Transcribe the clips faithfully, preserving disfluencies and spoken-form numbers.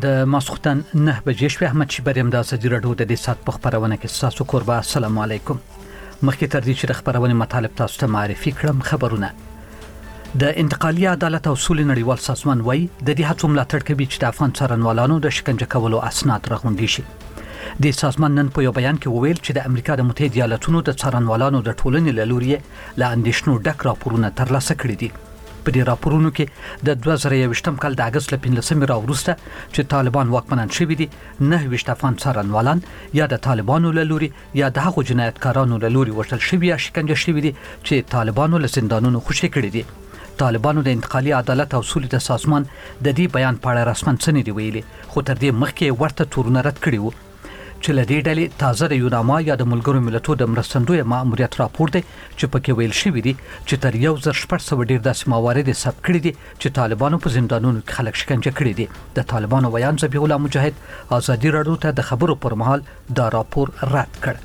د ماسختن نه بجې شپې احمد شیبریم د ازادي راډیو د دې سات په خبرونه کې تاسو قربا السلام علیکم. مخکې تر دې چې د خبرونه مطالب تاسو ته معرفي کړم خبرونه د انتقالي عدالت او سولې نړیوال سازمان وایي د دې هڅو ملاتړ کوي چې د افغان څارنوالانو د شکنجه کولو اسناد راغونډي شي. د سازمان نن په یو بیان کې وویل چې د امریکا د متحده ایالاتونو د څارنوالانو د ټولنې له لوري له اندېښنو ډک راپورونه ترلاسه کړي دي. په دې راپورونو کې د دوه زره یوویشتم کال د اگست له پنځلسمې راوروسته چې طالبان واکمنان شوي دي نه ویشت افغان څارنوالان یا د طالبانو له لوري یا د هغو جنایتکارانو له لوري وژل شوي یا شکنجه شوي دي چې طالبانو له زندانونو خوشي کړي دي. طالبانو د انتقالي عدالت او سولې د سازمان د دې بیان په اړه رسماً څه نه دي ویلي، خو تر دې مخکې ورته تورونه رد کړي وو چې له دې ډلې تازه د یوناما یا د ملګرو ملتونو د مرستندوی ماموریت راپور دی چې پکې ویل شوی دی چې تر یو زر شپږ سوه ډیر داسې موارد ثبت کړي دي چې طالبانو په زندانونو کې خلک شکنجه کړي دي. د طالبانو ویان ذبیح الله مجاهد ازادي راډیو ته د خبرو پر مهال دا راپور رد کړ.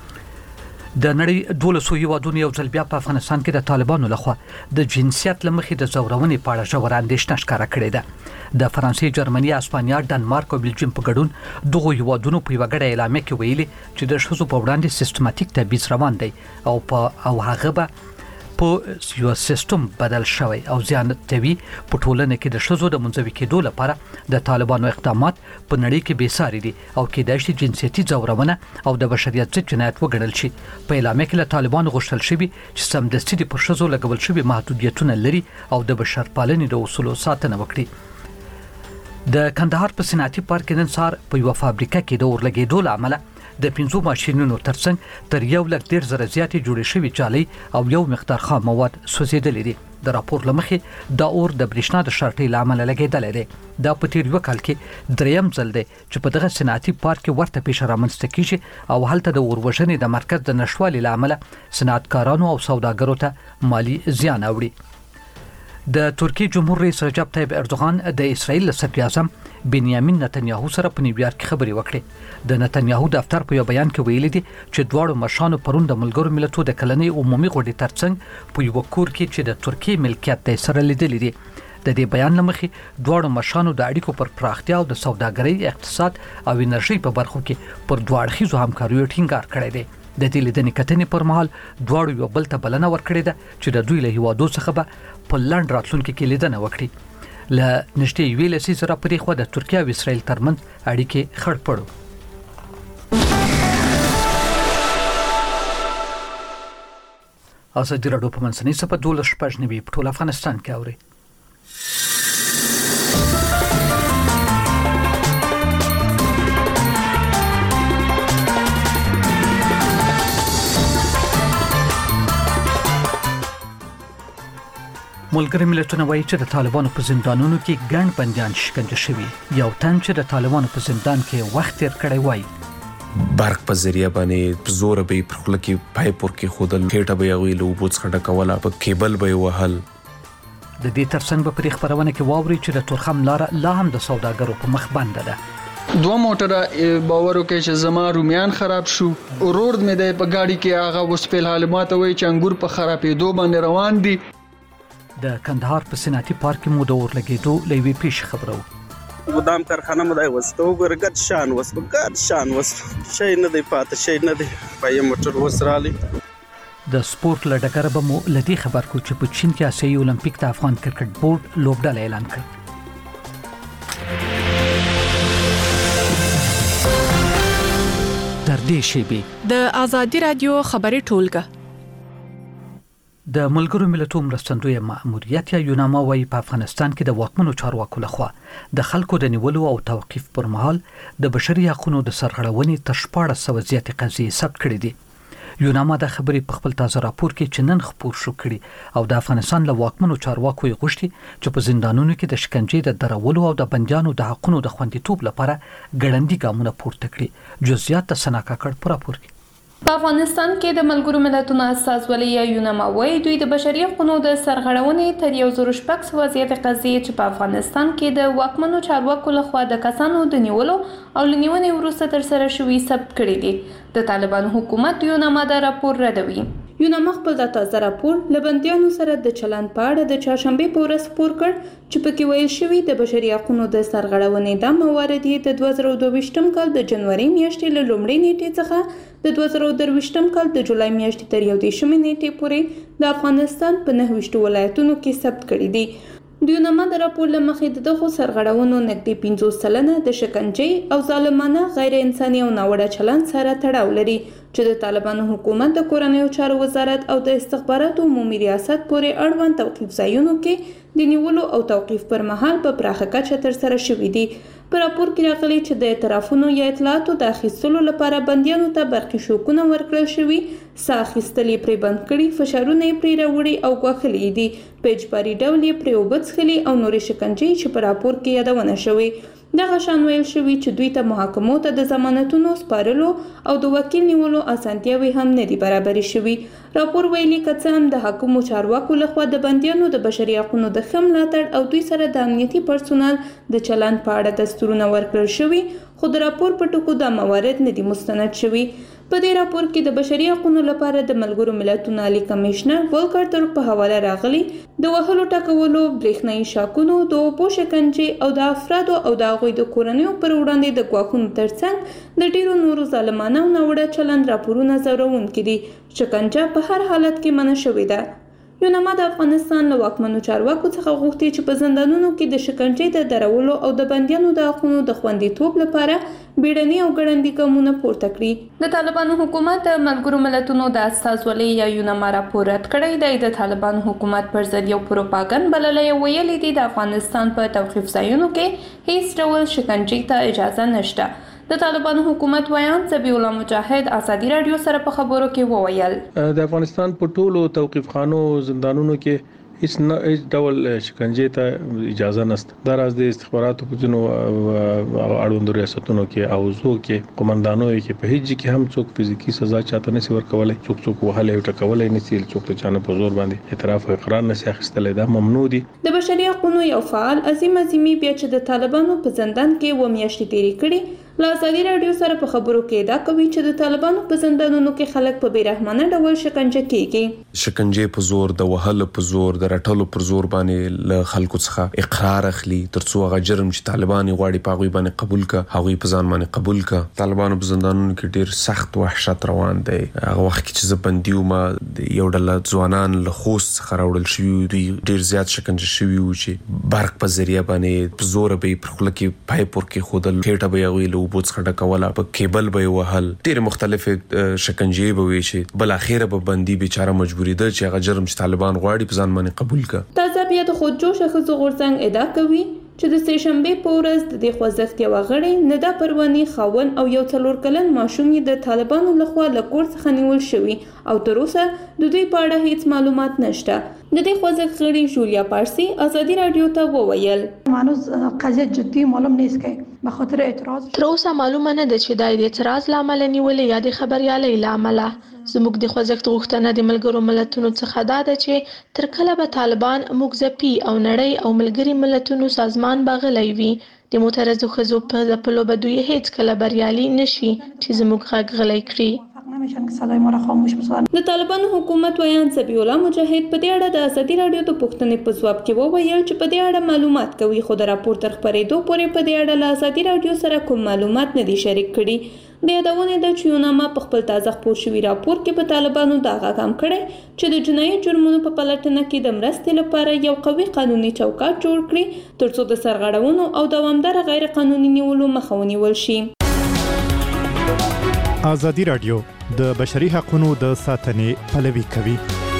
د نړۍ دولسو هیوادونو یو ځل بیا په افغانستان کې د طالبانو لخوا د جنسیت لمخې د زورونې په اړه ژوره اندېښنه ښکاره کړې ده. د فرانسې، جرمني، اسپانیا، ډنمارک او بلجیم په ګډون دغه هیوادونو په یوه ګډه اعلامیه کې ویلي چې د ښځو په وړاندې سیستماتیک تبعیض روان دی او په او هغه به په یو سیستم بدل شوی او زیانتوي په ټولنه کې د ښځو د منځوي کېدو لپاره د طالبانو اقدامات په نړۍ کې بې ساري دي او کېدای شي جنسیتي ځورونه او د بشریت ضد جنایت وګڼل شي. په اعلامیه کې له طالبانو غوښتل شوي چې سمدستي د پر ښځو لګول شوي محدودیتونه لري او د بشرپالنې د اصولو ساتنه وکړي. د کندهار په صنعتي پارک کې نن سهار په یوه فابریکه کې د اورلګېدو له امله د پنځو ماشینونو ترڅنګ تر یو لک ډېر زره زیاتې جوړې شوي جالۍ او یو مقدار خام مواد سوځېدلي دي. د راپور له مخې دا اور د برېښنا د شارټۍ له امله لګېدلی دی. دا په تېر یوه کال کې دریم ځل دی چې په دغه صنعتي پارک کې ورته پیښه رامنځته کېږي او هلته د اور وژنې د مرکز د نشتوالي له امله صنعتکارانو او سوداګرو ته مالي زیان اوړي. د ترکیې جمهور رئیس رجب طیب اردوغان د اسرائیل له صدر اعظم بنیامین نتنیاهو سره په نیویارک کې خبرې وکړې. د نتنیاهو دفتر په یو بیان کې ویلي دي چې دواړو مشرانو پرون د ملګرو ملتونو د کلنۍ عمومي غونډې ترڅنګ په یوه کور کې چې د ترکیې ملکیت دی سره لیدلي دي. د دې بیان له مخې دواړو مشرانو د اړیکو پر پراختیا او د سوداګرۍ، اقتصاد او انرژۍ په برخو کې پر دوه اړخیزو همکاریو ټینګار کړی دی. د دې لیدنې کتنې پر مهال دواړو یو بل ته بلنه ورکړې ده چې د دوی له هیوادو څخه به په لنډ راتلونکي کې لیدنه وکړي. له نږدې یوې لسیزې راپورې خوا د ترکیې او اسرائیل ترمنځ اړیکې خړ پړ. ازادي راډیو په منځنۍ صفحه دولس شپږ نوي په ټول افغانستان کې اوري. ملګري ملتونه وایي چې د طالبانو په زندانونو کې ګڼ بندیان شکنجه شوي. یو تن چې د طالبانو په زندان کې وخت تیر کړی وایي برق په ذریعہ باندې په زور به پر خپل کې پایپ ورکې خودل کېټه به یوي له وبوت څخه ډکوله په کیبل به وهل. د دې ترڅنګ به په خبرونه کې واوري چې د تورخم لار لا هم د سوداګرو په مخ بند ده. دوه موټره باور وکړي چې زما رومیان خراب شو، ورور مې د په گاډي کې هغه وسپیل حالمات وای چې انګور په خرابېدو باندې روان دي. د کندهار په صنعتي پارک کې مو د اورلګېدو له یوې پیښې خبرو. ګدام کارخانه مو دی وسته وګوره ګډ شان وسته ګډ شان وسته شی نه دی پاته شی نه دی په موټر وسرالي. د سپورت له ډګره به مو له دې خبر کو چې په چین کې آسیایي اولمپیک د افغان کرکټ بورډ لوبډله اعلان کړ. تر دې شیبې د ازادي راډیو خبري ټولګه د ملګرو ملتونو مرستندوی ماموریت یا یوناما وایي په افغانستان کې د واکمنو چارواکو لخوا د خلکو د نیولو او توقيف پر مهال د بشري حقوقو د سرغړونې تر شپاړس سوه زیاتې قضیې ثبت کړې دي. یوناما د خبرې په خپل تازه راپور کې چې نن خپور شو کړي او د افغانستان له واکمنو چارواکو یې غوښتي چې په زندانونو کې د شکنجې د درولو او د بندیانو د حقوقو د خوندیتوب لپاره ګړندي ګامونه پورته کړي. جزئیات د سنا کاکړ په راپور کې. په افغانستان کې د ملګرو ملتونو استازولۍ یا یوناما وایي دوی د بشري حقوقو د سرغړونې تر یو زر شپږ سوه زیاتې قضیې چې په افغانستان کې د واکمنو چارواکو لخوا د کسانو د نیولو او لنیونې وروسته ترسره شوي ثبت کړي دي. د طالبانو حکومت یوناما دا راپور ردوي. یوناما خپل د تازه راپور له بندیانو سره د چلند په اړه د چهارشنبې په ورځ خپور کړ چې پکې ویل شوي د بشري حقوقو د سرغړونې دا موارد یې د دوه زره دوه ویشتم کال د جنوري میاشتې له لومړۍ نیټې څخه د دوه زره درویشتم کال د جولای میاشتې تر یو دېرشمې نیټې پورې د افغانستان په نهه ویشتو ولایتونو کې ثبت کړي دي. د یوناما د راپور له مخې د دغو سرغړونو نږدې پنځوس سلنه د شکنجې او ظالمانه غیر انساني او ناوړه چلند سره تړاو لري چې د طالبانو حکومت د کورنیو چارو وزارت او د استخباراتو عمومي ریاست پورې اړوند توقیف ځایونو کې د نیولو او توقیف پر مهال په پراخه کچه ترسره شوي دي. په راپور کې راغلي چې د اعترافونو یا اطلاعاتو د اخیستلو لپاره بندیانو ته برقي شوکونه ورکړل شوي، ساه اخیستل یې پرې بند کړي، فشارونه یې پرې راوړي او ګواښلي دي، په اجباري ډول یې پرې اوبه څښلي او نورې شکنجې چې په راپور کې یادونه شوې. دغه شان ویل شوي چې دوی ته محاکمو ته د ضمانتونو سپارلو او د وکیل نیولو اسانتیاوې هم نه دي برابرې شوي. راپور ویلي که څه هم د حکومو چارواکو لخوا د بندیانو د بشري حقوقو د ښه ملاتړ او دوی سره د امنیتي پرسونل د چلند په اړه دستورونه ورکړل شوي، خو د راپور په ټکو دا موارد نه دي مستند شوي. په دې راپور کې د بشري حقوقو لپاره د ملګرو ملتونو عالی کمشنر ولکر ترک په حواله راغلي د وهلو ټکولو، برېښنایي شاکونو، د اوبو شکنجې او د افرادو او د هغوی د کورنیو پر وړاندې د ګواښونو ترڅنګ د ډیرو نورو ظالمانه او ناوړه چلند راپورونه ځوروونکي دي. شکنجه په هر حالت کې منع شوې ده. یوناما د افغانستان له واکمنو چارواکو څخه غوښتي چې په زندانونو کې د شکنجې د درولو او د بندیانو د حقونو د خوندیتوب لپاره بیړني او ګړندي ګامونه پورته کړي. د طالبانو حکومت د ملګرو ملتونو د استازولۍ یا یوناما راپور رد کړی دی. د طالبانو حکومت پر ضد یو پروپاګند بللی ویلي دي د افغانستان په توقیف ځایونو کې هیڅ ډول شکنجې ته اجازه نشته. د طالبانو حکومت ویان ذبیح الله مجاهد ازادي رادیو سره په خبرو کې وویل د افغانستان په ټولو توقیف خانو زندانونو کې هیڅ نه هیڅ ډول شکنجې ته اجازه نشته. دا راز د استخباراتو په ځینو اړوندو ریاستونو کې او زو کې قومندانو کې په هیڅ کې هم څوک فزیکی سزا چاته نشي ورکولای، څوک څوک وهلای او ټکولای نشي، څوک ته چانه په زور باندې اعتراف او اقرار نشي اخیستلای. دا ممنوع دي. د بشري حقوقو یو فعال عظیم عظیمی بیا چې د طالبانو په زندان کې و میاشتې تیری کړي له ازادي رادیو سره په خبرو کې دا کوي چې د طالبانو په زندانونو کې خلک په بیرحمانه ډول شکنجه کیږي. شکنجه په زور، د وهلو په زور، د رټلو پر زور باندې له خلکو څخه اقرار اخلي ترڅو هغه جرم چې طالبان غواړي په هغه باندې قبول کا، هغه په ځان باندې قبول کا. طالبانو په زندانونو کې ډیر سخت وحشت روان دی. هغه وخت کې چې زبندیو ما یو ډله ځوانان له خوست څخه راوړل شوی، دوی ډیر زیات شکنجه شوی و چې برق په ذریعہ باندې په زور به پر خلک پای پور کې خودل کېټه به یو له وبوت څخه ډکوله، په کیبل به وهل، ډیر مختلف شکنجې به وي چې بل اخیره به بندي بیچاره مجبوری ده چې هغه جرم چې طالبان غواړي په ځان باندې قبول کړي. تازه بیا د خودجوش ښځو غورځنګ ادعا کوي چې د سه شنبې په ورځ د دې خوځښت یو غړی ندا پروانی خاون او یو څلور کلن ماشوم د طالبانو لخوا له کور څخه نیول شوی او تر اوسه د دوی په اړه هیڅ معلومات نشته. د دې خوځښت غړي جولیا پارسی ازادي رادیو ته وویل هنوز قضیه جدی معلوم نیست که به خاطر اعتراض تر اوسه معلومه نه ده چې دا د اعتراض لامل نیولې یا د خبريالۍ لامل. زموږ د خوځښت غوښتنه د ملګرو ملتونو څخه دا ده چې تر کله به طالبان موږ ځپي او نړۍ او ملګري ملتونو سازمان باغلی وي. د معترضو ښځو په ځپلو به دوی هیڅ کله بریالي نشي چې زموږ غږ غلی کړي. د طالبانو حکومت ویان ذبیح الله مجاهد په دې اړه د ازادي رادیو د پوښتنې په ځواب کې وویل چې په دې اړه معلومات کوي، خو د راپور تر خپرېدو پورې په دې اړه له ازادي رادیو سره کوم معلومات نه دي شریک کړي. د یادونې ده چې یوناما په خپل تازه خپور شوي راپور کې په طالبانو دا غږ هم کړی چې د جنایي جرمونو په پلټنه کې د مرستې لپاره یو قوي قانوني چوکاټ جوړ کړي ترڅو د سرغړونو او دوامداره غیر قانوني نیولو مخه ونیول شي. ازادي رادیو د بشري حقوقو د ساتنې پلوي کوي.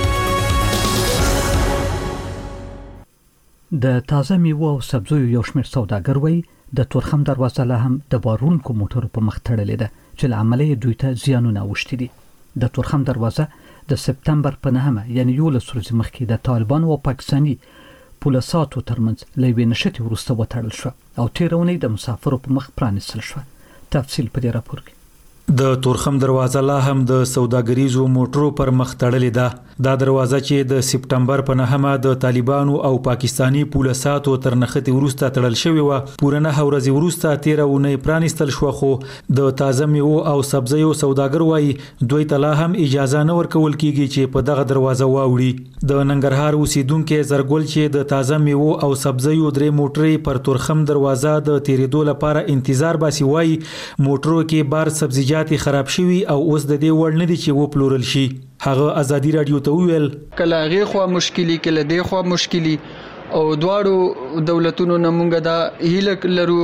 د تازه میوه او سبزیو یو شمېر سوداګر وایي د تورخم دروازه له هم د بارونکو موټرو په مخ تړلې ده چې له امله دوی ته زیانونه اوښتي دي. د تورخم دروازه د سپتمبر په نهمه یعنی یولس ورځې مخکې د طالبانو او پاکستاني پولیساتو ترمنځ له یوې نښتې وروسته وتړل شوه او تېره اونۍ د مسافرو په مخ پرانیستل شوه. تفصیل په دې راپور کې. د تورخم دروازه لا هم د سوداګریزو موټرو پر مخ تړلې ده. دا دروازه چې د سپټمبر په نهمه د طالبانو او پاکستانی پولیساتو تر نښتې وروسته تړل شوې و، پوره نه ورځې وروسته تیره اونۍ پرانیستل شو، خو د تازه میوو او سبزیو سوداګر وایي دوی ته لا هم اجازه نه ورکول کیږي چې په دغه دروازه واوړي. د ننګرهار اوسیدونکو زرګل چې د تازه میوو او سبزیو درې موټرې پر تورخم دروازه د تیریدو لپاره انتظار باسي، وایي موټرو کې بار سبزیجات خراب شوي او اوس د دې وړ نه دي چې وپلورل شي. هغه ازادي رادیو ته وویل کله هغه خو مشکلی کله دی خو مشکلی او دواړو دولتونو نه مونږ دا هیله لرو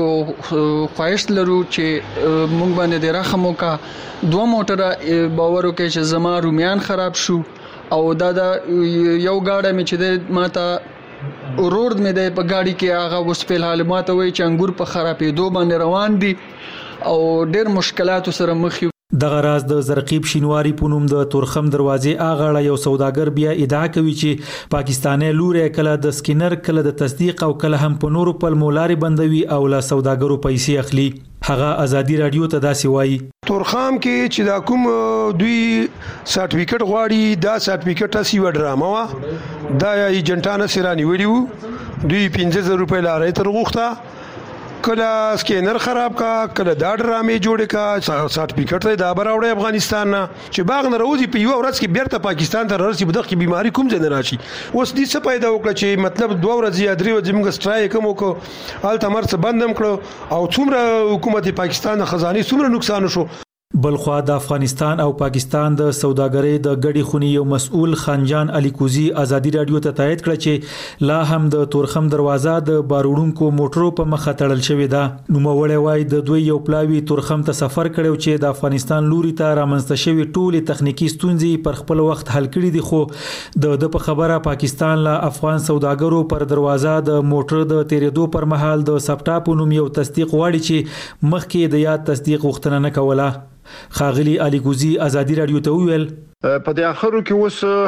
خواهش لرو چې مونږ باندې د رحم وکا دوه موټره باور وکړي چې زما رومیان خراب شو او دا دا یو گاډه می چې د ماته ورورد مې د په گاډي کې هغه اوس په حال ماته وای چې انګور په خرابېدو باندې روان دي او ډېر مشکلات سره مخ یو. دغه راز د زرقیب شینواری په نوم د تورخم دروازې اغاړه یو سوداګر بیا ادعا کوي چې پاکستاني لوري کله د سکینر کله د تصدیق او کله هم په نورو په مولاري بندوي او لا سوداګرو پیسې اخلي. هغه ازادي رادیو ته داسې وایي تورخم کې چې دا کوم دوی سرټیفیکټ غواړي دا سرټیفیکټ اسی و ډرامه وا دا ایجنټانه سرانی ویډیو دوی پنځه زره روپۍ لارې تر غوښته کله سکینر خراب کا کله دا ډرامې جوړې کا سرټیفیکټ دا براوړې افغانستان نه چې باغ نه روزي په یو ورځ کې بیرته پاکستان ته راشي بدغه کې بیماری کوم ځای نه راشي. اوس دې څه پیدا وکړه چې مطلب دوه ورځې یا درې ورځې موږ سټرایک کوم کو الته مرڅ بندم کړو او څومره حکومت پاکستان خزانه څومره نقصان شو. بلخوا د افغانستان او پاکستان د سوداګرۍ د ګډي خونی یو مسؤل خانجان علي کوزي ازادي رادیو ته تایید کړ چې لا هم د تورخم دروازه د باروړونکو موټرو په مخه تړل شوې ده. نو موړې وای د دوی یو پلاوی تورخم ته سفر کړو چې د افغانستان لوري ته رامنځته شوی ټولې تخنیکی ستونزې پر خپل وخت حل کړي دي، خو د د په خبره پاکستان لا افغان سوداګرو پر دروازه د موټر د تیریدو پر مهال د سپټا په نوم یو تصدیق غواړي چې مخکې د یاد تصدیق غوښتنه نه کوله. خاغلی علي کوزي ازادي رادیو ته ویل په دې اخرو کې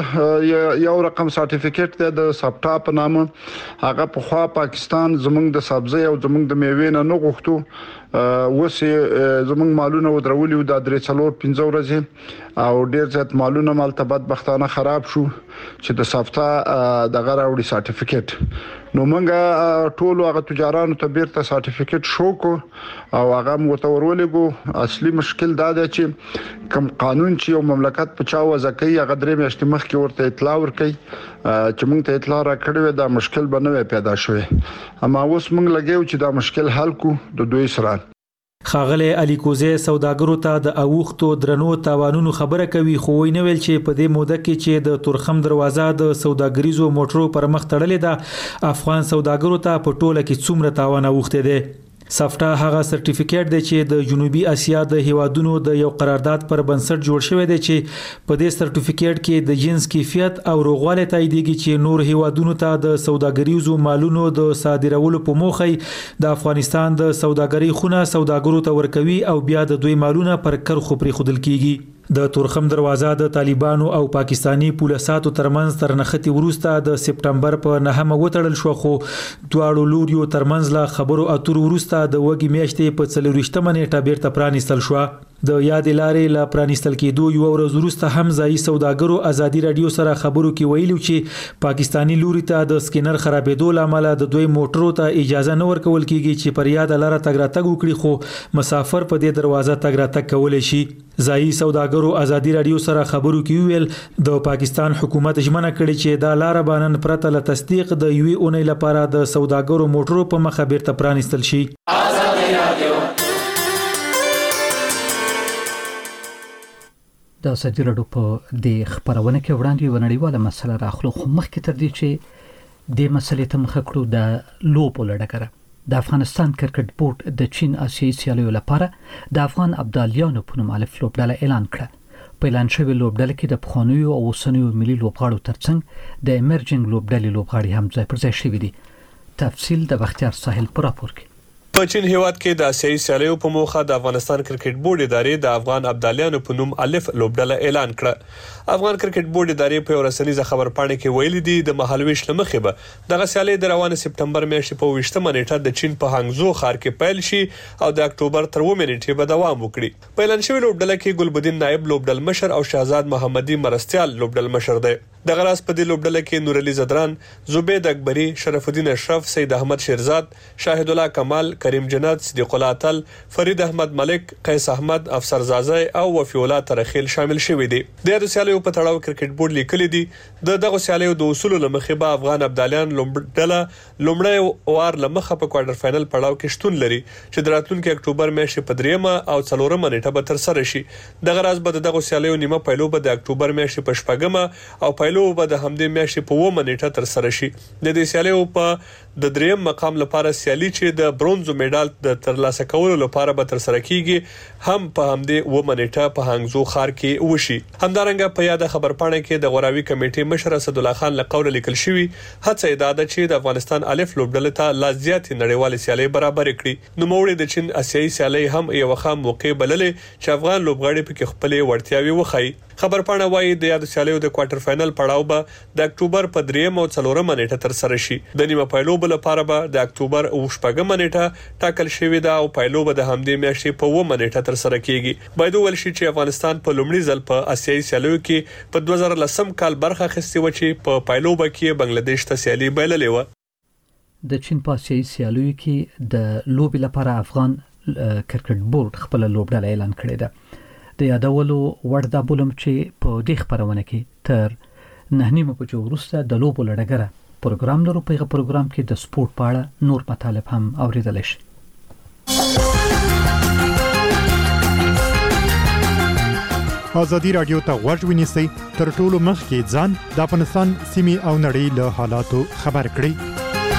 اوس یو رقم سرټیفیکټ د سپټا په نامه هغه په خوا پاکستان زمونږ د سبزی او زمونږ د میوې نه نه غوښتو اوس زمونږ مالونه ودرولي د درې څلور پنځه ورځې او ډیر زیات مالونه مالتبت بختانه خراب شو چې د سپټا د غراوړي سرټیفیکټ نو موږ ټول هغه تجارانو ته بیرته سرټیفیکټ شو کو او هغه متورولګو. اصلي مشکل دا دی چې کوم قانون چې یو مملکت په چا وځکې هغه درې میاشتې مخکې ورته اطلاع ورکړي چې موږ ته اطلاع راکړې دا مشکل به نه پیدا شوی، اما اوس موږ لګیو چې دا مشکل حل کو د دوی سره. خاغله علي کوزي سوداګرو ته د اوختو درنو تاوانونو خبره کوي، خو ویني ویل چې په دې موده کې چې د تورخم دروازه د سوداګریزو موټرو پر مخ تړلې ده افغان سوداګرو ته په ټوله کې څومره تاوان اوخته دي. سفټا هغه سرټیفیکټ دی چې د جنوبي اسیا د هیوادونو د یو قرارداد پر بنسټ جوړ شوی دی چې په دې سرټیفیکټ کې د جنس کیفیت او روغواله تاییدېږي چې نور هیوادونو ته د سوداګریزو مالونو د صادرولو په موخه د افغانستان د سوداګرۍ خونه سوداګرو ته ورکوي او بیا د دوی مالونه پر کرخو پرې خودل کیږي. د تورخم دروازه د طالبانو او پاکستانی پولیساتو ترمنځ تر نښتې وروسته د سپټمبر په نهمه وتړل شو، خو دواړو لوریو ترمنځ لا خبرو اترو وروسته د وګي میاشتې په څلورویشتمه نیټه بیرته پرانیستل شو. د یاد لارې لا پرانیستل کېدو یو ورځ وروسته هم ځایي سوداګرو ازادي رادیو سره خبرو کې ویلو چې پاکستانی لوري ته د سکینر خرابېدو لامل د دوی موټرو ته اجازه نه ورکول کیږي چې پر یاد لاره تګ راتګ وکړي، خو مسافر په دې دروازه تګ راتګ کولای شي. ځایي سوداګرو ازادي رادیو سره خبرو کې ویل د پاکستان حکومت ژمنه کړې چې دا لار باندې پرته له تصدیق د یوې اونۍ لپاره د سوداګرو موټرو په مخه بیرته پرانیستل شي. ازادي رادیو د ازادي رادیو په د خبرونه کې وړاندې یو نړیواله مسله راخلو، خو مخکې تر دې چې د مسلې ته مخه کړو د لوبو لړګره د افغانستان کرکټ بورډ د چین آسیایي سیالیو لپاره د افغان ابدالیانو په نوم الف لوبډله اعلان کړه. په اعلان شوی لوبډله کې د پخوانیو او اوسنیو ملي لوبغاړو ترڅنګ د ایمرجنګ لوبډلې لوبغاړي هم ځای پر ځای شوي دي. تفصیل د بختیار ساحل پر راپور کې. په چین هیواد کې د آسیایي سیالیو په موخه د افغانستان کرکټ بورډ ادارې د افغان ابدالیانو په نوم الف لوبډله اعلان کړه. افغان کرکټ بورډ ادارې په ورسنیزه خبرپاڼه کې ویلي دي د مهالويش لمخې به دغه سیالي د روانه سپټمبر میاشتې په ویشتمه نیټه د چین په هانګزو ښار کې پیل شي او د اکتوبر تر اوومې نیټې به دوام وکړي. په اعلان شوی لوبډله کې ګلبدین نائب لوبډل مشر او شهزاد محمدي مرستيال لوبډل مشر دی. دغه راس په دې لوبډله کې نور علي زدران، زبید اکبری، شرف الدین اشرف، سید احمد شیرزاد، شاهد الله کمال، کریم جنات، صدیق الله اتل، فرید احمد ملک، قیس احمد، افسر زازی او وفی الله ترخیل شامل شوي دي. د سیالیو په تړاو کرکټ بورډ لیکلي دي د دغه سیالیو د اصول لمخې به افغان ابدالیان لوبډله لومړی وار لمخه په کوارټر فائنل پړاو کې شتون لري چې د راتلونکي اکتوبر میاشتې په دریمه او څلورمه نیټه به تر سره شي. دغه راز به دغه سیالیو نیمه پایلو به د اکتوبر میاشتې په شپږمه او پایلو به د همدې میاشتې په اوومه نیټه تر سره شي. د دې سیالیو په د دریم مقام لپاره سیالي چې د برونز میډال د ترلاسه کولو لپاره به تر سره کیږي هم په همدې اوومه نیټه په هانګزو ښار کې وشي. همدارنګه په یاد خبرپاڼه کې د غوراوي کمیټې مشر اسد الله خان لقول لیکل شوی هڅه ادا ده چې د افغانستان الف لوبډله ته لا زیات نړیوال سیالي برابر کړي. نو موړي د چین آسیایي سیالي هم یو خام موقع بللې چې افغان لوبغاړي په کې خپل وړتیاوي وخایي. خبرپاڼه وايي د یاد سیالیو د کوارټر فائنل پړاو به د اکتوبر په دریم او څلورمه نیټه تر سره شي. د نیمه پایلو بل لپاره به د اکتوبر او شپږمه نیټه ټاکل شوې ده او پایلو به د همدې میاشتې په اوومه نیټه تر سره کیږي. باید ویل شي چې افغانستان په لومړي ځل په آسیایي سیالیو کې په دوه زره لسم کال برخه اخیستې و چې په پایلو به کې بنگلاديش ته سیالي بایللې و. د چین په آسیایي سیالیو کې د لوبي لپاره افغان کرکټ بورډ خپل لوبډله اعلان کړې ده. د یادولو وړ دا بولم چې په دې خبرونه کې تر نه نیمه بجو وروسته د لوبو لړګره پروګرام لرو. په هغه پروګرام کې د سپورت په اړه نور مطالب هم اوریدل شي. ازادي رادیو ته غوږ ونیسئ تر ټولو مخکې ځان د افغانستان سیمې او نړۍ له حالاتو خبر کړئ.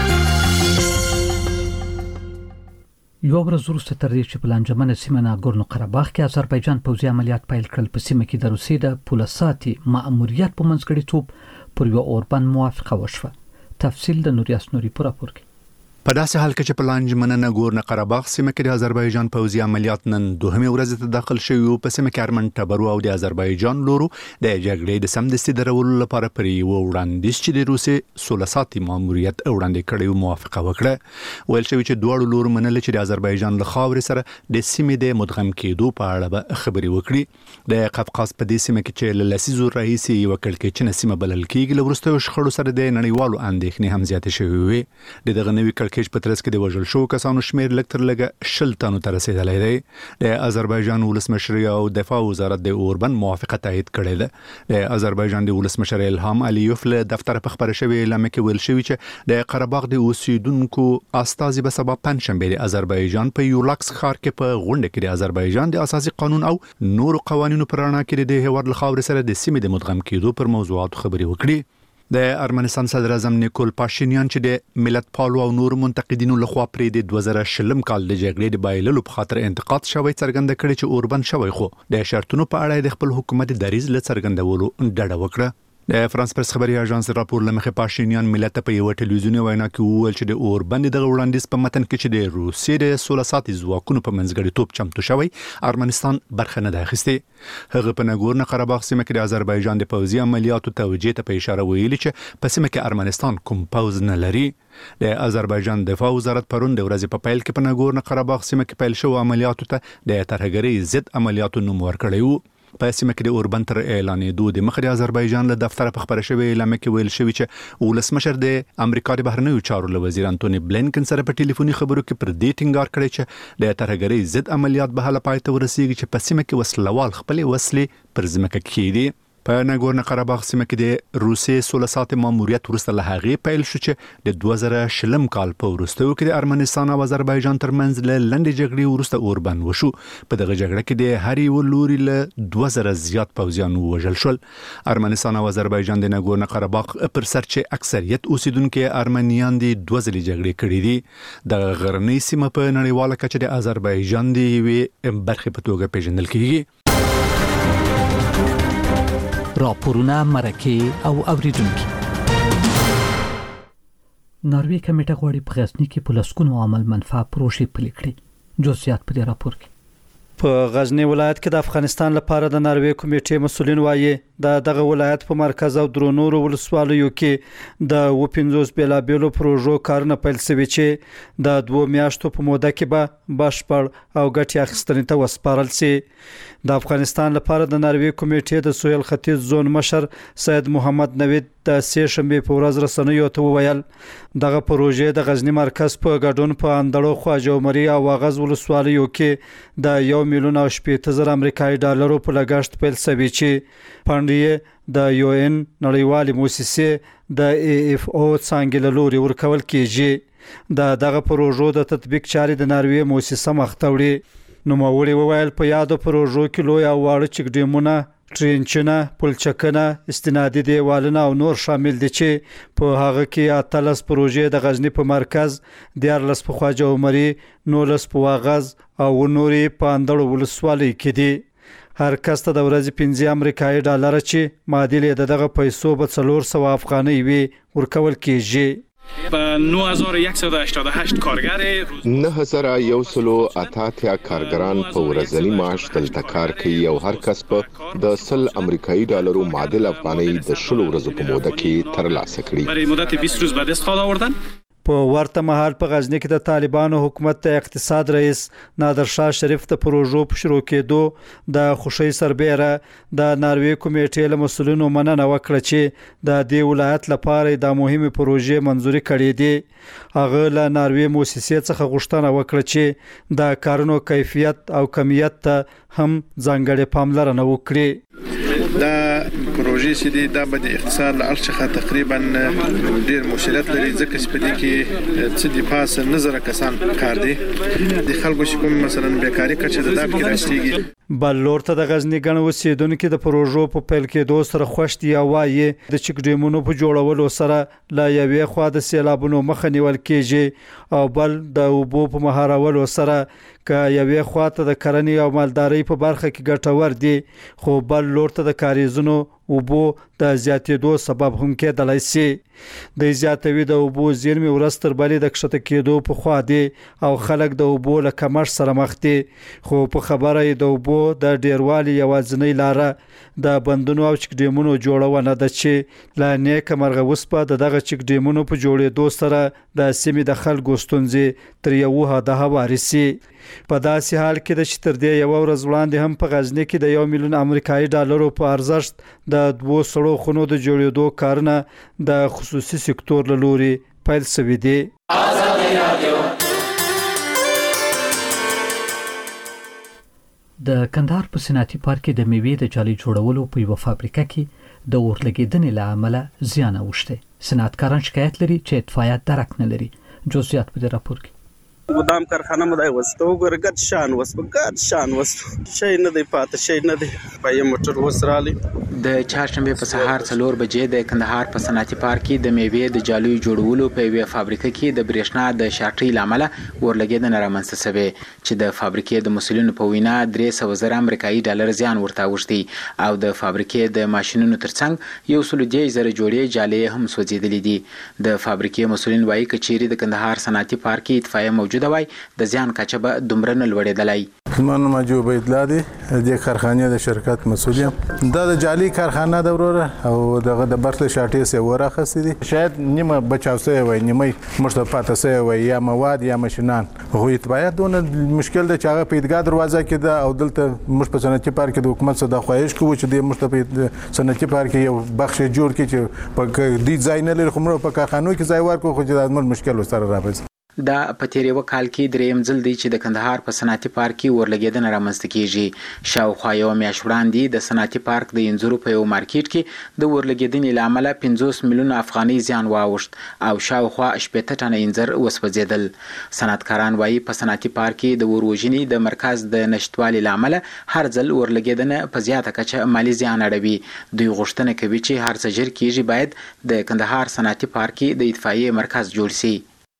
یو ورځ وروسته تر دې چې په لانجمنه سیمه ناګورنو قرهباغ کې آذربایجان پوځي عملیات پیل کړل په سیمه کې د روسیې د پولساتي مأموریت په منځګړیتوب پر یو اوربند موافقه وشوه. تفصیل د نوریاس نوري په راپور کې. په داسې حال کې چې په لانجمنه ناګورنو قرهباغ سیمه کې د آذربایجان پوځي عملیات نن دوهمه ورځ ته داخل شوی او په سیمه کې ارمن ټبرو او د آذربایجان لورو د جګړې د سمدستي درولو لپاره پر یو وړاندیز چې د روسي سولساتي ماموریت وړاندې کړی موافقه وکړه. ویل شوی چې دوه لور منل چې د آذربایجان له خاورې سره د سیمې د مدغم کېدو په اړه به خبري وکړي. د قفقاز په دې سیمه کې چې له لسیزو رئیسي یو کړکېچنه سیمه بلل کېږي له وروسته شخړو سره د نړیوالو اندېښنې هم زیاتې شوې وي. دغه نوې کړکېچ په ترڅ کې د وژل شو کسانو شمیر لږ تر لږه شل تنو ته رسیدلی دی. د آذربایجان ولسمشر او دفاع وزارت د اوربند موافقه تایید کړې ده. د آذربایجان د ولسمشر الهام الیوف له دفتر په خبره شوی اعلان کې ویل شوی چې د قرهباغ د اوسیدونکو استازي به سبا پنځشنبه د آذربایجان په یولاکس ښار کې په غونډه کې د آذربایجان د اساسي قانون او نورو قوانینو پر اړه کې د هیواد له خاورې سره د سیمې د مدغم کېدو پر موضوعاتو خبري وکړي. د ارمنستان صدر اعظم نیکول پاشینیان چې د ملت پالو او نور منتقدینو لخوا پرې د دوه زره شلم کال د جګړې د بایللو په خاطر انتقاد شوی څرګنده کړي چې اوربند شوی خو د شرطونو په اړه د خپل حکومت دریځ ل څرګندولو ډډه وکړه. د فرانس پرس خبري اژانس راپور لمخه پاشینیان ملت په یو ټلویزیونی وینا کې وویل چې د اوربند د وړاندیز په متن کې چې د روسیې د سولساتي ځواکونو په منځګړیتوب چمتو شوی ارمنستان برخه نه ده اخیسته. هغه په ناګورنو قرهباغ سیمه کې د آذربایجان د پوځي عملیاتو توجیه ته په اشاره ویلي چې په سیمه کې ارمنستان کوم پوځ نه لري. د آذربایجان دفاع وزارت پرون د ورځې په پیل کې په ناګورنو قرهباغ سیمه کې پیل شو عملیاتو ته د ترهګرۍ ضد عملیاتو نوم ورکړی وو. په سیمه کې د اوربند تر اعلانېدو د مخ د آذربایجان له دفتر په خبره شوی اعلان کې ویل شوی چې ولسمشر د امریکا د بهرنیو چارو وزیر انټونی بلینکن سره په ټلیفوني خبرو کې پر دې ټینګار کړی چې د ترهګرۍ ضد عملیات به هله پای ته ورسیږي چې په سیمه کې وسلوال خپل وسلې پر ځمکه کېږي. په ناګورنو قرهباغ سیمه کې د روسي سولساتي ماموریت وروسته له هغې پیل شو چې د دوه زره شلم کال په وروستیو کې د ارمنستان او آذربایجان ترمنځ له لنډې جګړې وروسته اوربند وشو. په دغه جګړه کې د هر یو لوري له دوه زره زیات پوځیان ووژل شول. ارمنستان او آذربایجان د ناګورنو قرهباغ پر سر چې اکثریت اوسیدونکو ارمنیان دي دوه ځلې جګړې کړې دي. د غرنۍ سیمه په نړیواله کچه د آذربایجان د یوې برخې په توګه پیژندل کیږي. راپورونه مرکه او اوریدونکو ناروی کمیټه غواړي په غزنی کې په لسکونو عمل منفعه پروژې پلي کړي. جزئیات په دې راپور کې. په غزنی ولایت کې د افغانستان لپاره د ناروی کمیټې مسولین وایي د دغه ولایت په مرکز او درونورو ولسوالیو کې د و پنځوس بیلابیلو پروژو کارونه پیل شوي چې د دوه میاشتو په موده کې به بشپړ او ګټې اخیستنې ته وسپارل شي. د افغانستان لپاره د ناروی کمیټې د سویل ختیځ زون مشر سید محمد نوید د سې شنبې په ورځ رسنیو ته وویل دغه پروژې د غزنی مرکز په ګډون په اندړو خواجومري او واغز ولسوالیو کې د یو میلیون او شپږ زره امریکایي ډالرو په لګښت پیل شوی چې پاندې د یو ان نړیوالې مؤسسې د ای اف او څنګه له لوري ورکول کیږي. د دغه پروژو د تطبیق چارې د ناروی مؤسسه مختوړي. نو موري وویل په یادو پروژو کې لوی او واړه چک ډیمونه، ټرینچونه، پلچکونه، استنادي دیوالونه او نور شامل دي چې په هغه کې اتلس پروژې د غزنی په مرکز، دیارلس په خواجه عمري، نولس په واغز او نوري په اندړو ولسوالۍ کې دي. هر کس ته د ورځې پنځه امریکایي ډالر چې معادل د دغه پیسو په څلور سوه افغانۍ وي ورکول کیږي. نه هزار و صد و هشتاد و هشت کارگر نه هزار و صد و اتیا کارګران په ورځنی معاش دلته کار کوي او هر کس په د سل امریکایي ډالرو معادل افغانۍ د شلو ورځو په موده کې ترلاسه کړي. برای مدت بیست روز به دست خواهد آوردن. په ورته مهال په غزنی کې د طالبانو حکومت د اقتصاد رئیس نادر شاه شریف د پروژو په شروع کېدو د خوشی سربېره د ناروی کمیټې له مسولینو مننه وکړه چې د دې ولایت لپاره د مهمه پروژې منځوري کړې دي. هغه له ناروی مؤسسې څخه غوښتنه وکړه چې د کارونو کیفیت او کمیت ته هم ځانګړې پاملرنه وکړي. دا پروژې چې دي دا به د اقتصاد له اړخ څخه تقریبا ډیر مسؤلیت لري ځکه چې په دې کې څه د پاس نظر کسان کار دي د خلکو چې کوم مثلا بیکاری کچه د داب کې راستيږي. بل لور ته د غزنی ګڼ اوسیدونکو د پروژو په پیل کې دوه سره خوشتي او وایي د چک ډیمونو په جوړولو سره لا یوې خوا د سیلابونو مخه نیول کیږي او بل د اوبو په مهارولو سره که یوې خوا ته د کرنې او مالدارۍ په برخه کې ګټور دي خو بل لور ته د کاریزونو اوبو د زیاتېدو سبب هم کېدلای شي. د زیاتوي د اوبو زیرمې ورستر بلې د کښته کېدو په خوا دي او خلک د اوبو له کمښت سره مخ دي. خو په خبره د اوبو د ډیروالي یوازینۍ لاره د بندونو او چک ډیمونو جوړونه ده چې لا نیک مرغه وسپه د دغه چک ډیمونو په جوړېدو سره د سیمې د خلکو ستونزې تر یو حده هوارسي. په داسې حال کې د چې تر دې یو ورځ وړاندې هم په غزنی کې د یو میلیون امریکایي ډالرو په ارزښت د دوه سړو خونو د جوړېدو کارونه د خصوصي سکتور له لوري پیل شوي دي. د کندهار په صنعتي پارک کې د میوې د جالي جوړولو په یو فابریکه کې د اور لګیدنې له امله زیان اوښته. صنعتکاران شکایت لري چې اطفائیه درک نه لري. جزئیات په دې راپور کې. ودام کارخانه مدای وسته وګور ګډ شان وس ګډ شان وس شي نه دی پات شي نه دی پای موټر وسرالي. د چهارشنبه په سهار څلور بجې د کندهار په صنعتي پارک کې د میوې د جالو جوړولو په یوه فابریکه کې د برېښنا د شاټري لامل ورلګیدنه رامنځته شوه چې د فابریکې د مسولینو په وینا درې سوه زره امریکایي ډالر زیان ورته اوښتي او د فابریکې د ماشينونو ترڅنګ یو سل دېرش زره جوړې جالې هم سوځېدلې دي. د فابریکې مسولین وایي چې چیرې د کندهار صنعتي پارک کې اطفائیه موجود وای د زیان کچه به دومره نه لوړېدلای. زمانو ماجو بيدلا دي د کارخانې د شرکت مسؤل یم. دا د جالي کارخانه د وروره او دغه د برخه شاټي سه ورخصې دي. شاید نیمه بچاو سه وای نیمه مشتفات سه وای یا مواد یا ماشينان. خو باید دون مشکل د چاغه پیدګا دروازه کې دا او دلته مش په صنعتي پارک د حکومت څخه د خواهش کوو چې د مشتفات صنعتي پارک یو بخش جوړ کړي چې په ډیزاین لري خو په کارخانو کې ځای ورکو خو د مشکل سره راځي. دا په تیرې وکال کې دریم ځل دی چې د کندهار په صنعتي پارک کې ورلګیدنه رامنځته کیږي. شاوخوا یو میاشت وړاندې د صنعتي پارک د انځورو په یو مارکیټ کې د ورلګیدنې له امله پنځوس میلیون افغانۍ زیان واوښت او شاوخوا شپږ ټنه انځر وسوځېدل. صنعتکاران وایي په صنعتي پارک کې د وروژنې د مرکز د نشټوالي له امله هر ځل ورلګیدنه په زیاته کچه مالی زیان اړوي. دوی غوښتنه کوي چې هر څه ژر کیږي باید د کندهار صنعتي پارک کې د اطفائیه مرکز جوړ شي.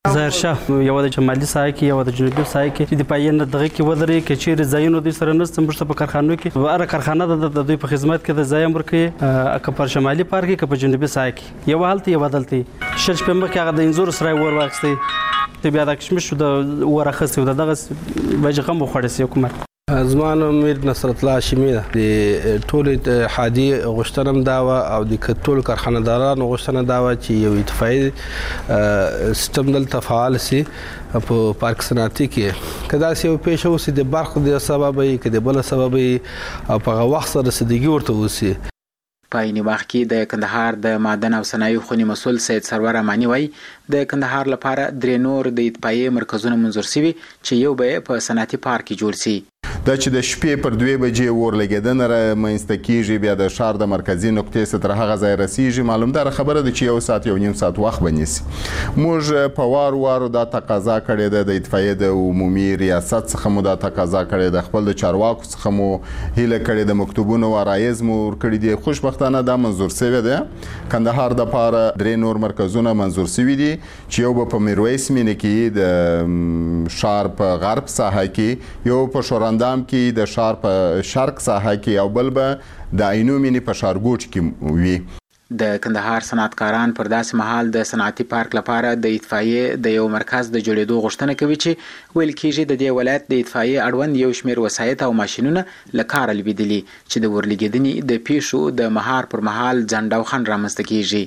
ظاهر شاه یو د شمالي ساحه کې یو د جنوبي ساحه کې د پایین دغه کې ودرې کې چې زاینو د سره نست مرسته په کارخانو کې هر کارخانه د دوی په خدمت کې د زایم ورکړي ک پر شمالي پارک کې ک په جنوبي ساحه کې یو حالت یو بدلتي شش په مخ کې هغه د انزور سره ور واغستي ته بیا د کشمش د ورخصي دغه وجه هم خوړې سي حکومت زمان امیر نصرت الله هاشمي د ټول اتحادی غشتنم داوا او د ټول کارخانه‌دارانو غشتنه داوا چې یو اتفاقي سیستم دل تفعال سي په پارک صنعتي کې کدا سي په پیښو سي د برخ د سببي کې د بل سببي او په وخت سره رسیدګي ورته وسی په عین وخت کې د کندهار د معدن او صنایع خونی مسول سید سرور امانی وای د کندهار لپاره درې نور د اتفاقي مرکزونه منظور شوي چې یو به په صنعتي پارک کې جوړ شي دا چې د شپې پر دوه بجې ور لګیدنه را مینځته کیږي بیا د شهر د مرکزی نقطې څخه تر هغه ځای رسیږي معلومدار خبره ده چې یو ساعت یو نیم ساعت وخت بنیسي موږ په وار وار دا تقاضا کړې ده د اتفاقیه د عمومي ریاست څخه مو دا تقاضا کړې ده خپل د چارواکو څخه مو هیله کړې د مکتوبونو ورایز مو کړې دي خوشبختانه دا منظور شوی ده کندهار د پاره درې نور مرکزونه منظور شوي دي چې یو په میرویس مینه کې د شهر په غرب ساحه کې یو په شورنده کې د شهر په شرق ساحه کې او بل به د عینو مینې په شارګوټ کې وي د کندهار صنعتکاران پر داسې مهال د صنعتي پارک لپاره د اتفاقیه د یو مرکز د جوړېدو غوښتنه کوي چې ویل کېږي د دې ولایت د اتفاقیه اړوند یو شمېر وسایط او ماشینونه له کاره لوېدلي چې د ورلګېدنې د پیښو د مهار پر مهال ځنډ او خنډ رامنځته کېږي.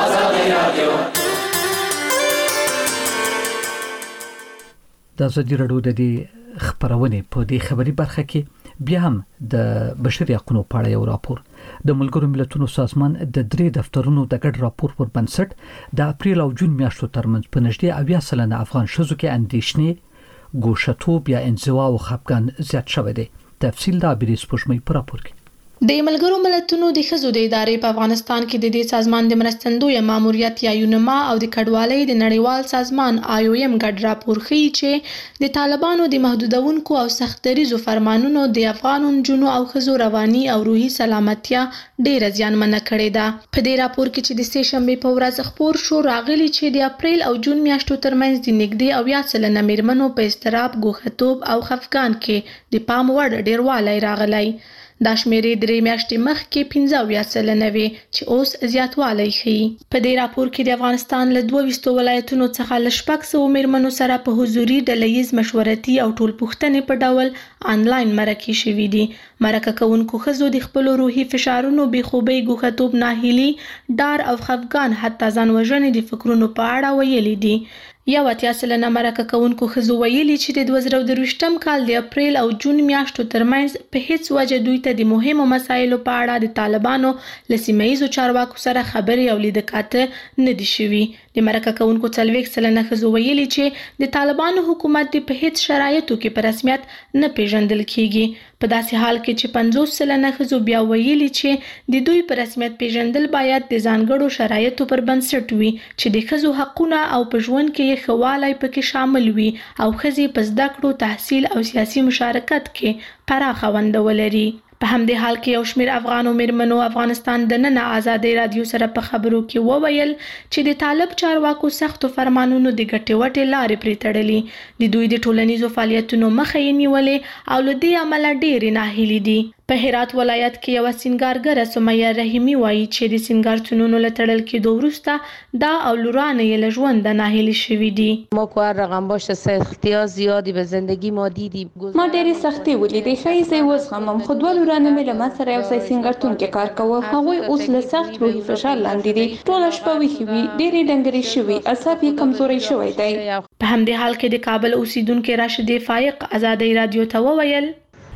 د ازادي راډیو د دې خبرونه په دې خبري برخه کې بیا هم د بشري حقوقو په اړه یو راپور د ملګرو ملتونو سازمان د درې دفترونو د ګډ راپور پر بنسټ د اپریل او جون میاشتو ترمنځ په نږدې اویا سلنه افغان شذو کې اندېښنې ګوښتوب یا انزوا او خپګان زیات شوی دی. تفصیل د ابریس پښمې پر راپور کې د ملګرو ملتونو د ښځو د ادارې په افغانستان کې د دې سازمان د مرستندوی ماموریت یا یونما او د کډوالۍ د نړیوال سازمان آی او ایم ګډ راپور ښیي چې د طالبانو د محدودونکو او سختدریزو فرمانونو د افغان نجونو او ښځو رواني او روحي سلامتیا ډیره زیانمنه کړې ده. په دې راپور کې چې د سې شنبې په ورځ خپور شو راغلي چې د اپریل او جون میاشتو ترمنځ د نږدې اویا سلنه میرمنو په اضطراب ګوښتوب او خفګان کې د پام وړ ډیروالی راغلی. دا شمیرې درې میاشتې مخکې پنځه اویا سلنه وي چې اوس زیاتوالی ښیي. په دې راپور کې د افغانستان له دوه ویشتو ولایتونو څخه له شپږ سوو میرمنو سره په حضوري ډلهییز مشورتي او ټولپوښتنې په ډول آنلاین مرکې شوي دي. مرکه کوونکو ښځو د خپلو روحي فشارونو، بېخوبۍ، ګوښتوب، ناهیلي، ډار او خفګان حتی ځان وژنې د فکرونو په اړه ویلي دي. یو اتیا سلنه مرکه کوونکو ښځو ویلي چې د دوه زره درویشتم کال د اپریل او جون میاشتو ترمنځ په هیڅ وجه دوی ته د مهمو مسایلو په اړه د طالبانو له سیمه ییزو چارواکو سره خبرې او لیدکاته نه دي شوي. د مرکه کوونکو څلوېښت سلنه ښځو ویلي چې د طالبانو حکومت د په هیڅ شرایطو کې په رسمیت نه پیژندل کیږي. په داسې حال کې چې پنځوس سلنه ښځو بیا ویلي چې د دوی په رسمیت پیژندل باید د ځانګړو شرایطو پر بنسټ وي چې د ښځو حقونه او په ژوند کې یې ښه والی پکې شامل وي او ښځې په زده کړو، تحصیل او سیاسي مشارکت کې پراخه ونډه ولري. په همدې حال کې یو شمېر افغانو میرمنو افغانستان د نن ازادۍ رادیو سره په خبرو کې وویل چې د طالب چارواکو سختو فرمانونو د ګټې وټې لارې پرې تړلي، د دوی د ټولنیزو فعالیتونو مخه یې نیولې او له دې امله ډېرې ناهیلې دي. په هرات ولایت کې یو سینګارګره سمیه رحیمی وایي چې د سینګارتونونو له تړل کېدو وروسته دا او لورانه یې له ژونده ناهیلې شوي دي. ما که هر رقم باشه سختی ها زیادی به زندگی ما دیدیم. ما ډېرې سختۍ ولیدې، ښایي زه یې وزغمم، خو دوه لورانه مې له ما سره یو ځای سینګارتون کې کار کوه. هغوی اوس له سخت روحي فشار لاندې دي، ټوله شپه ویښې وي، ډېرې ډنګرې شوي، اعصاب یې کمزوری شوی دی. په همدې حال کې د کابل اوسیدونکې راشدې فایق ازادۍ رادیو ته وویل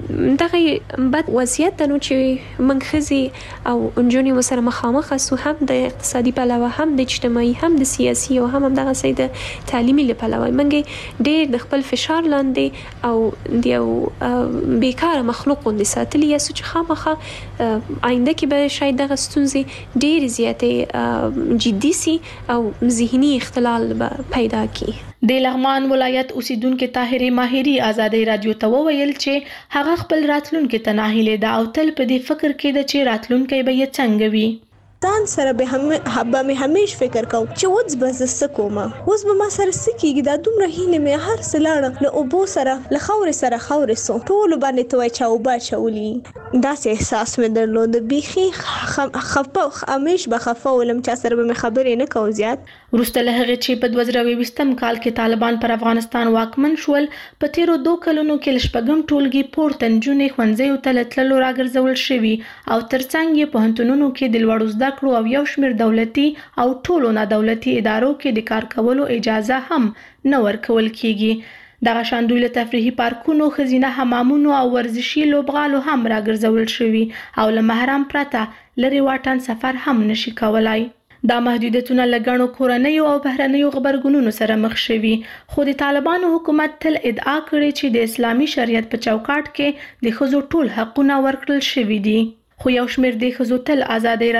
دغه بد وضعیت نو چې موږ ښځې او نجونې ورسره مخامخ سو، هم د اقتصادي پلوه، هم د اجتماعي، هم د سیاسي او هم همدغسې د تعلیمي له پلوه موږ ډېر د خپل فشار لاندې او د یو بېکاره مخلوق غوندې ساتلي یاستو چې خامخا آینده کې به شاید دغه ستونزې ډېرې زیاتې جدي سي او ذهني اختلال به پیدا کړي. د لغمان ولایت اوسیدونکې طاهرې ماهري ازادۍ رادیو ته وویل چې هغه خپل راتلونکي ته ناهیلې ده او تل په دې فکر کې ده چې راتلونکی به یې څنګه وي. افغانستان سره به هم به مې همیش فکر کو چې اوس به زه کوم اوس به ما سره سکیږي دا دومره هیله مې هر سلاړه له اوبو سره له خاورې سره خاورې سو ټول باندې توای چا وبا چولي دا سه احساس مې درلود بيخي خفه همیش به خفه ولم چې سره به خبرې نه کوم زیات. وروسته له هغه چې په دوه زره ویشتم کال کې طالبان پر افغانستان واکمن شول په تیرو دوه کلونو کې لشپږم ټولګي پورته نجونې ښوونځیو ته تللو راګرځول شوي او ترڅنګ یې پوهنتونونو کې د لوړو زده کړو او یو شمېر دولتي او ټولو نه دولتي ادارو کې د کار کولو اجازه هم نه ورکول کیږي. دغه شان دوی له تفریحي پارکونو خزینه حمامونو او ورزشي لوبغالو هم راګرځول شوي او له محرم پرته لري واټن سفر هم نشي کولای. دا محدودیتونه لګڼو کورنیو او بهرنیو خبرګونونو سره مخ شوي خو د طالبانو حکومت تل ادعا کړې چې د اسلامي شریعت په چوکاټ کې د ښځو ټول حقونه ورکړل شوي دي خو یو شمېر د ښځو تل ازادۍ